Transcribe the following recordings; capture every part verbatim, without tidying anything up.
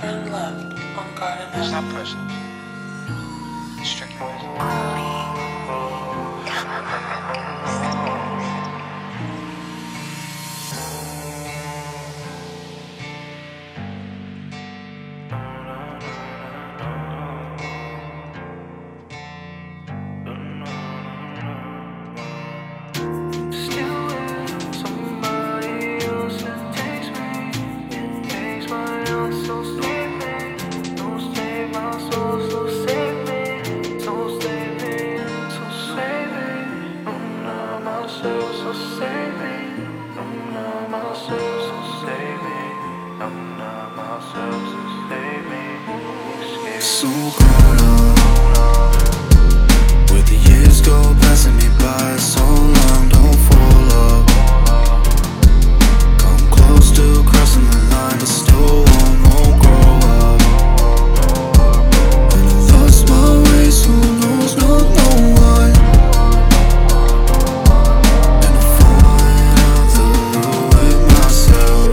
and love on God and It's not personal. It's strictly business. So save me, I'm not myself, so save me. I'm not myself, so save me. Escape. So grown up, where the years go passing me by. So long, don't fall up. Come close to crossing the line, but still won't, won't grow up. And I lost my way, so who knows, not no one. And I'm falling out the loop with myself.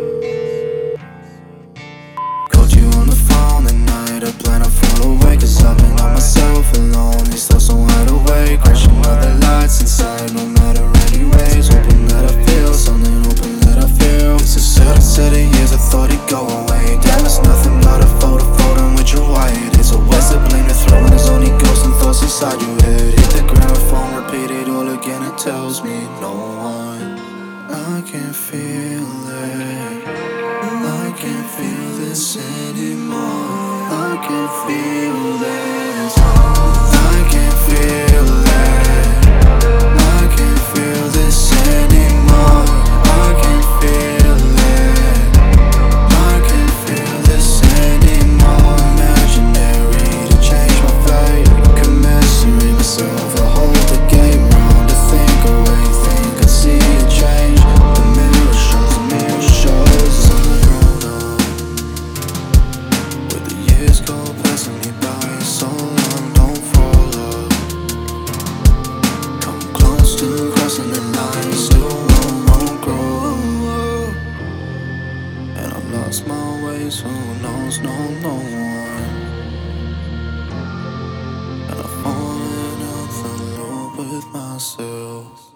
Called you on the phone at night, I plan to fall away, cause I've been on myself alone. These thoughts don't hide away, crashing all the lights inside, no matter anyways. Hoping that I feel something, hoping that I feel. It's a certain set of years I thought it'd go away. Damn, it's nothing but a photo, photo with your white. It's a waste of blame to throw when there's only ghosts and thoughts inside your head. Hit the gramophone, repeat it all again, it tells me no one. I can't feel it, I can't feel this anymore. I can't feel this, I can't feel it, I can't feel this anymore. I can't feel it, I can't feel this anymore. Imaginary to change my fate, commiserate myself, I hold the game round to think away, think I see a change. The mirror shows, the mirror shows I'm grown up, where the years go passing me by. So long, don't fall up. Come close to crossing the line, still won't, won't grow up. And I've lost my way, so who knows, no, no one. And I'm falling out the loop with myself.